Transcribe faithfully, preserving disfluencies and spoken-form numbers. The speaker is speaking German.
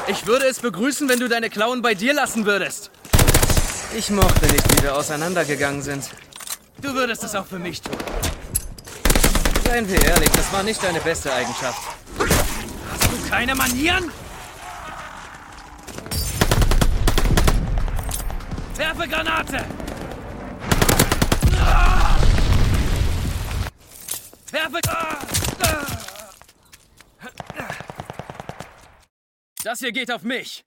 Ich würde es begrüßen, wenn du deine Klauen bei dir lassen würdest. Ich mochte nicht, wie wir auseinandergegangen sind. Du würdest es auch für mich tun. Seien wir ehrlich, das war nicht deine beste Eigenschaft. Hast du keine Manieren? Werfe Granate! Ah! Werfe... Ah! Ah! Das hier geht auf mich.